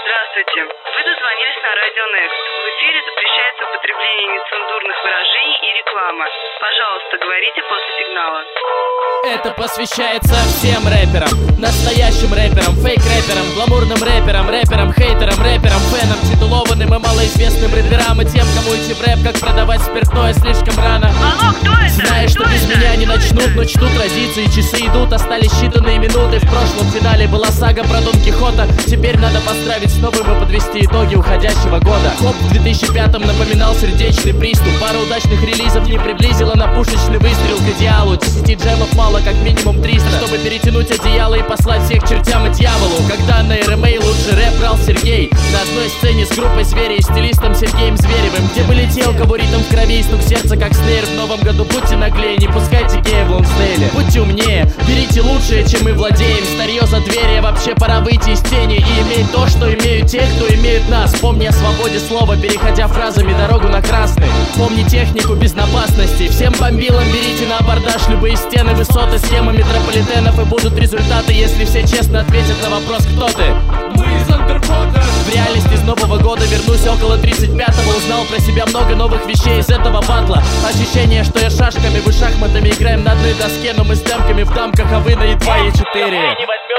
Здравствуйте. Вы дозвонились на Радио Next. В эфире запрещается употребление нецензурных выражений и реклама. Пожалуйста, говорите после сигнала. Это посвящается всем рэперам, настоящим рэперам, фейк-рэперам, гламурным рэперам, рэперам-хейтерам, рэперам, фенам, титулованным и малоизвестным рэперам и тем, кому идти в рэп, как продавать спиртное слишком рано. Алло, кто это? Знаешь, что без меня не начнут, но чтут традиции, часы идут, остались считанные минуты. В прошлом финале была сага про Дон Кихота. Теперь надо поздравить с новым и подвести итоги уходящего года. Хоп в 2005-м напоминал сердечный приступ. Пара удачных релизов не приблизила на пушечный выстрел к идеалу. 10 джемов мало, как минимум 300, чтобы перетянуть одеяло и послать всех чертям и дьяволу. Когда на РМА лучший рэп брал Сергей на одной сцене с группой Звери и стилистом Сергеем Зверевым. Где были те, у кого ритм в крови и стук сердца как снейр. В новом году будьте наглее, не пускайте гея в лонстейле. Будьте умнее, берите лучшее, чем мы владеем. Старье за дверью, вообще пора выйти из тени и иметь то, что имеют те, кто имеют нас. Помни о свободе слова, переходя фразами дорогу на красный. Помни технику безопасности. Всем бомбилам берите на абордаж любые стены, высоты, схемы метрополитенов. И будут результаты, если все честно ответят на вопрос, кто ты. Мы из Андервота. В реальность из нового года вернусь около 35-го. Узнал про себя много новых вещей из этого батла. Ощущение, что я шашками, вы шахматами играем на одной доске, но мы с демками в дамках, а вы на Е2 и Е4.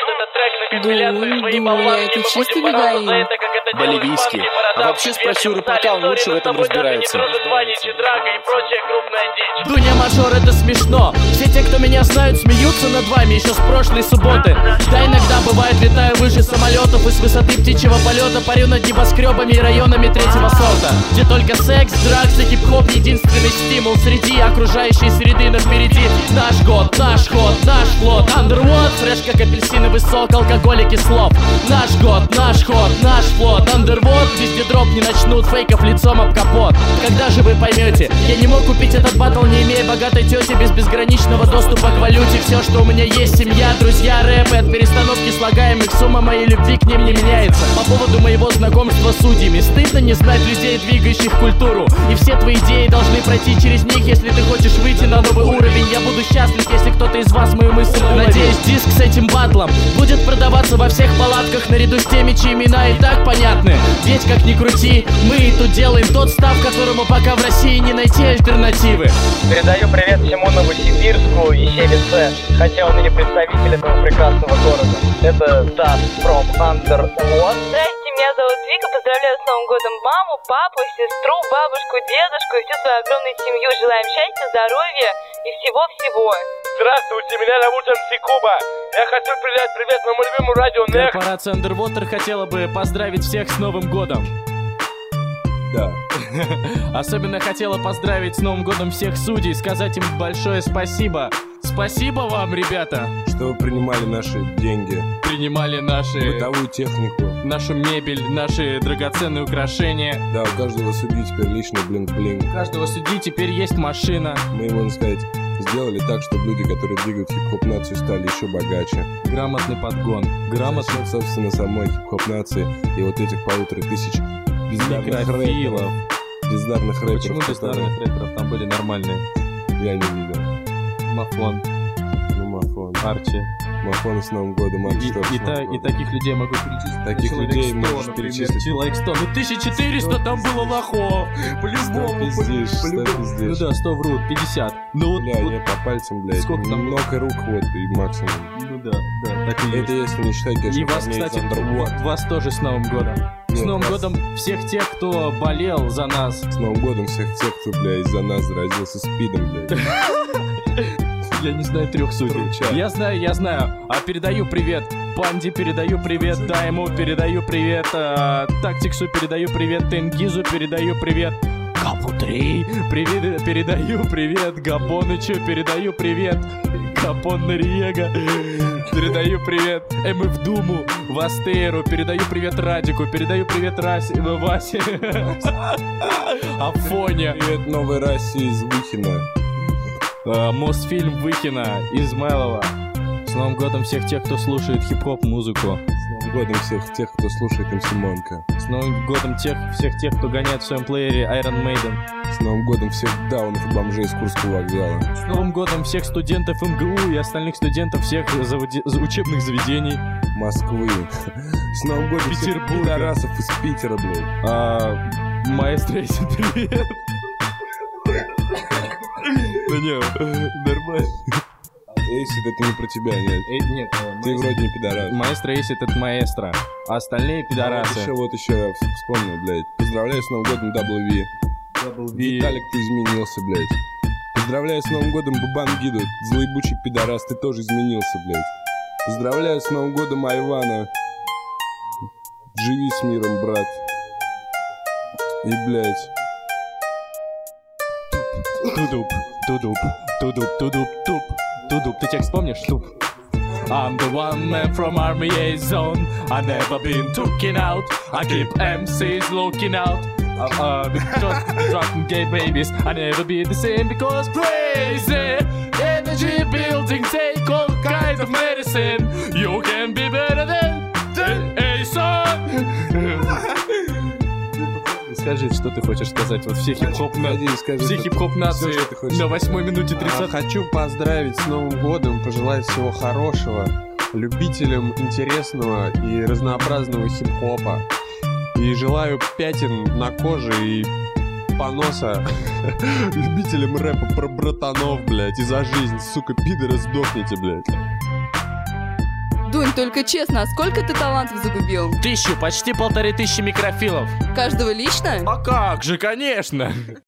Это чисто бегаин. Боливийский. А вообще спроси у Рапота, он лучше в этом разбирается. Дуня мажор, это смешно. Все те, кто меня знают, смеются над вами еще с прошлой субботы. Да, иногда бывает, летаю выше самолетов и с высоты птичьего полета парю над небоскребами и районами третьего сорта, где только секс, дракс и хип-хоп единственный стимул среди окружающей среды. Но впереди наш год, наш ход, наш флот. Underworld, фреш как апельсиновый сок, алкоголик и слов. Наш год, наш ход, наш флот. Underworld, везде дроп не начнут, фейков лицом об капот. Когда же вы поймете, я не мог купить этот баттл, не имея богатой тети, без безграничного доступа к валюте. Все, что у меня есть, семья, друзья, рэп, и от перестановки слагаемых сумма моей любви к ним не меняется. По поводу моего знакомства с судьями, стыдно не знать людей, двигающих культуру. И все твои идеи должны пройти через них, если ты хочешь выйти на новый уровень. Я буду счастлив, если кто-то из вас мою мысль уловит. Надеюсь, диск с этим баттлом будет продаваться во всех палатках, наряду с теми, чьи имена и так понятны. Ведь как ни крути, мы тут делаем тот став, которому пока в России не найти альтернативы. Передаю привет всему Новосибирску и Севице, хотя он и не представитель этого прекрасного города. Это Стас from Underworld. Здрасте, меня зовут Вика. Поздравляю с Новым годом маму, папу, сестру, бабушку, дедушку и всю свою огромную семью. Желаем счастья, здоровья и всего-всего. Здравствуйте, меня зовут МС Куба. Я хочу передать привет моему любимому радио Next. Корпорация Underwater хотела бы поздравить всех с Новым годом. Да. Особенно хотела поздравить с Новым годом всех судей, сказать им большое спасибо. Спасибо вам, ребята. Что вы принимали наши деньги, принимали наши бытовую технику, нашу мебель, наши драгоценные украшения. Да, у каждого судьи теперь личный блинк-блинк. У каждого судьи теперь есть машина. Мы, можно сказать, сделали так, чтобы люди, которые двигают хип-хоп нацию, стали еще богаче. Грамотный подгон. Грамотный, собственно, самой хип-хоп нации и вот этих 1500 бездарных рэперов. Бездарных рэперов. Почему бездарных рэперов? Там были нормальные. Я не видел. Мафон. Ну, Мафон. Арчи. Мафон с Новым годом, Арчи и таких людей могу перечислить. Таких людей можешь перечислить. Человек 100. Ну 1400 там было лохов. По-любому. 100 пиздишь. Ну да, 100 врут, 50. Ну вот. Бля, нет, по пальцам, блядь. Сколько там? Много рук вот и максимум. Ну да, так и есть. Это если не считать, конечно, и вас, кстати, вас тоже с Новым годом. С Новым годом всех тех, кто болел за нас. С Новым годом всех тех, кто, бля, из-за нас заразился спидом, блядь. Я не знаю 3 судей. Я знаю. А передаю привет Панди, передаю привет Дайму, передаю привет Тактиксу, передаю привет Тенгизу, передаю привет Капу-3, передаю привет Габонычу, передаю привет Гапон Нориега, передаю привет МФ Думу, Вастейру, передаю привет Радику, передаю привет Васе, Афоне. Привет новой расе из Выхина. Мосфильм Выхина, Измайлова. С Новым годом всех тех, кто слушает хип-хоп музыку. С Новым годом всех тех, кто слушает МС Монка. С Новым годом всех тех, кто гоняет в своем плеере Iron Maiden. С Новым годом всех даунов и бомжей с Курского вокзала. С Новым годом всех студентов МГУ и остальных студентов всех учебных заведений Москвы. С Новым годом всех пидорасов из Питера, блядь. Маэстро, если привет. Да не, нормально. Эйсид, это не про тебя, нет. Нет, ты вроде не пидорас. Маэстро Эйсид — это маэстро, а остальные пидорасы. Вот еще я вспомнил, блядь. Поздравляю с Новым годом, WV. Виталик, ты изменился, блядь. Поздравляю с Новым годом, Бабан Гиду. Злоебучий пидорас, ты тоже изменился, блядь. Поздравляю с Новым годом, Айвана. Живи с миром, брат. И, блядь. Тудуп, тудуп, тудуп, тудуп, туп. Тудуп, ты текст помнишь? Туп. I'm the one man from Army A zone. I never been taken out. I keep MCs looking out. Just dropping gay babies. I never be the same because crazy energy building take all kinds of medicine. You can be better than a son. Скажи, что ты хочешь сказать? Вот все хип-хоп нации на 8 минуте 30. Хочу поздравить с Новым годом, пожелать всего хорошего любителям интересного и разнообразного хип-хопа. И желаю пятен на коже и поноса любителям рэпа про братанов, блядь, и за жизнь, сука, пидоры, сдохните, блядь. Дунь, только честно, а сколько ты талантов загубил? 1000, почти 1500 микрофилов. Каждого лично? А как же, конечно.